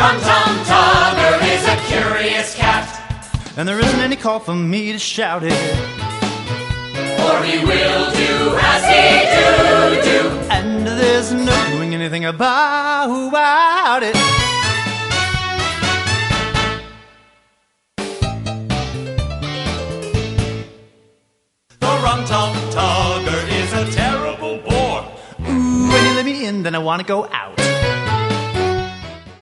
Rum-Tum Tugger is a curious cat, and there isn't any call for me to shout it, for he will do as he do. And there's no doing anything about it. The Rum-Tum Tugger is a terrible bore. Ooh, when you let me in, then I want to go out.